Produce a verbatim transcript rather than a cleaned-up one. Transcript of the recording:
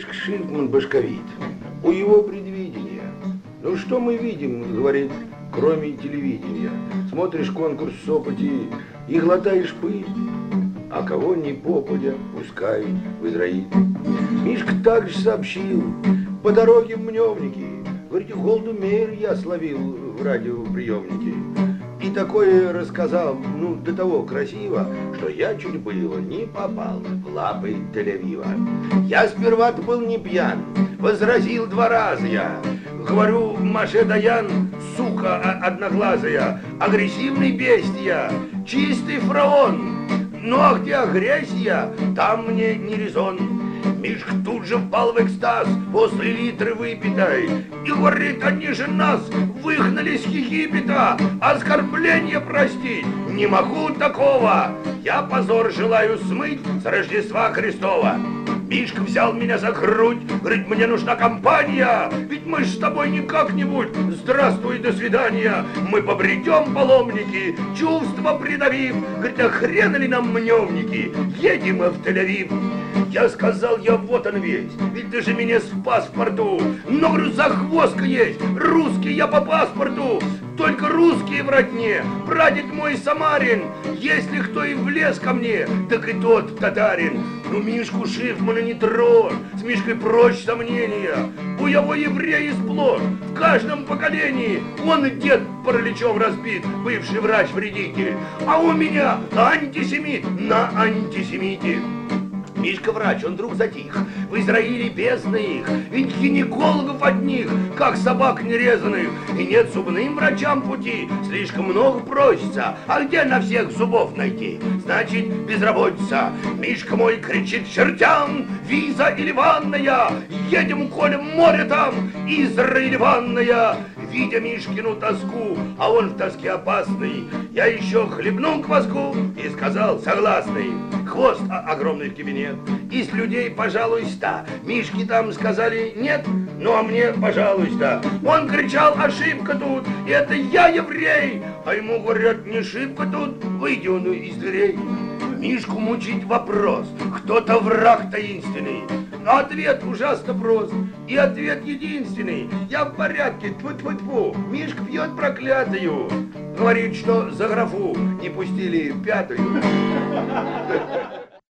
Мишка Шифман башковит. У его предвидения. Ну что мы видим, говорит, кроме телевидения? Смотришь конкурс Сопоти и глотаешь пыль, а кого не попадя, пускай вызроит. Мишка также сообщил по дороге в Мневники. Говорит, Голду Меир я словил в радиоприемнике. И такое рассказал, ну, до того красиво, что я чуть было не попал в лапы Тель-Авива. Я сперва-то был не пьян, возразил два раза я. Говорю, Маше Даян, сука одноглазая, агрессивный бестия, чистый фараон. Ну а где агрессия, там мне не резон. Мишка тут же впал в экстаз после литры выпитой и говорит, они же нас выгнали с Египета, оскорбление простить не могу такого, я позор желаю смыть с Рождества Христова. Мишка взял меня за грудь, говорит, мне нужна компания, ведь мы ж с тобой не как-нибудь, здравствуй, до свидания, мы побредем паломники, чувства придавив, говорит, а хрен ли нам мневники, едем мы в Тель-Авив. Я сказал, я вот он весь, ведь ты же меня спас в порту, но, говорю, захвостка есть, русский я по паспорту, только русские в родне, прадед мой Самарин, если кто и влез ко мне, так и тот татарин. Ну, Мишку Шифмана не тронь, с Мишкой прочь сомнения, у его евреи сплошь, в каждом поколении, он и дед параличом разбит, бывший врач-вредитель, а у меня антисемит на антисемите. Мишка врач, он вдруг затих, в Израиле бездна их, ведь гинекологов одних, как собак нерезанных, и нет зубным врачам пути, слишком много просится, а где на всех зубов найти? Значит, безработица. Мишка мой кричит чертям, виза или ванная, едем, коли море там, Израиль ванная. Видя Мишкину тоску, а он в тоске опасный, я еще хлебнул кваску и сказал согласный. Хвост огромный в кабинет, из людей, пожалуй, ста. Мишки там сказали нет, ну а мне, пожалуйста. Он кричал, ошибка тут, это я еврей, а ему говорят, не ошибка тут, выйди он из дверей. Мишку мучить вопрос, кто-то враг таинственный. Но ответ ужасно прост, и ответ единственный. Я в порядке, тьфу-тьфу-тьфу, Мишка пьет проклятую. Говорит, что за графу не пустили пятую.